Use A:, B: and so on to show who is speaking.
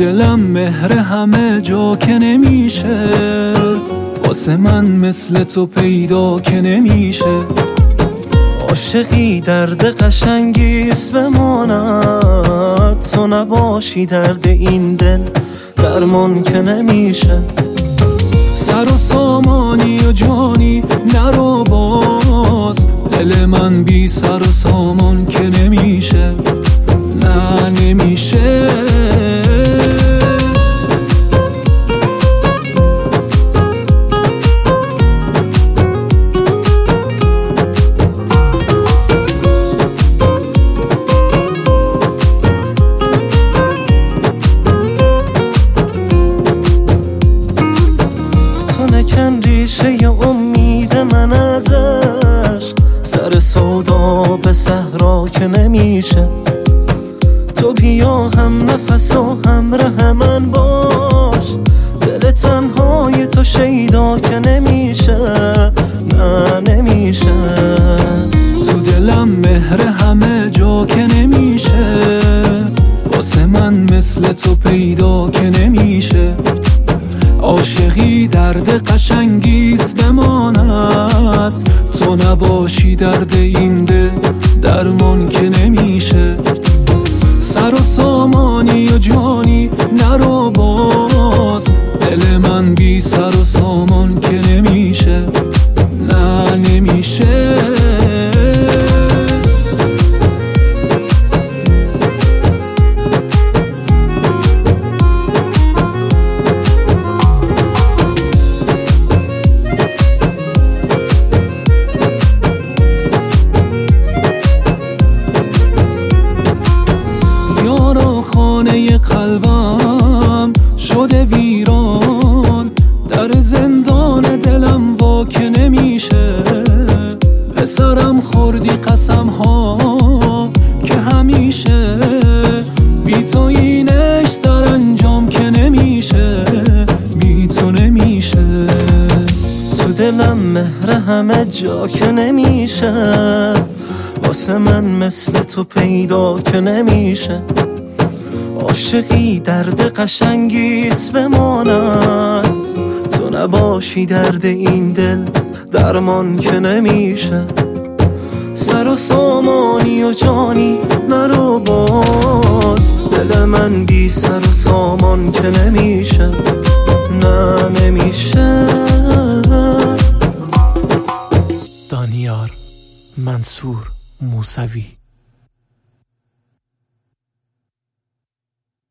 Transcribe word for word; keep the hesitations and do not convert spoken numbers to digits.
A: دلم مهر همه جا که نمیشه، واسه من مثل تو پیدا که نمیشه.
B: عاشقی درد قشنگیست بماند، تو نباشی درد این دل درمان که نمیشه.
A: سر و سامانی و جانی نرو باز، دل من بی سر و سامان که نمیشه، نه نمیشه.
B: نکن ریشه امید من ازش، سر سودا به صحرا که نمیشه. تو بیا هم نفس و همراه من باش، دل تنهای تو شیدا که نمیشه، نه نمیشه.
A: تو دلم مهر همه جا که نمیشه، واسه من مثل تو پیدا که نمیشه. عاشقی درد قشنگیست بماند، تو نباشی درد این دل درمان که نمیشه. سر و سامانی و جانی نرو باز، دل من بی سر و سامان که نمیشه، نه نمیشه. خانه قلبم شده ویران، در زندان دلم وا که نمیشه. به سرم خوردی قسم ها که همیشه، بی تو اینش سرانجام که نمیشه، بی تو نمیشه.
B: تو دلم مهر همه جا که نمیشه، واسه من مثل تو پیدا که نمیشه. عاشقی درد قشنگیست بماند، تو نباشی درد این دل درمان که نمیشه. سر و سامانی و جانی نرو باز، دل من بی سر و سامان که نمیشه، نه نمیشه.
C: دانیار منصور موسوی.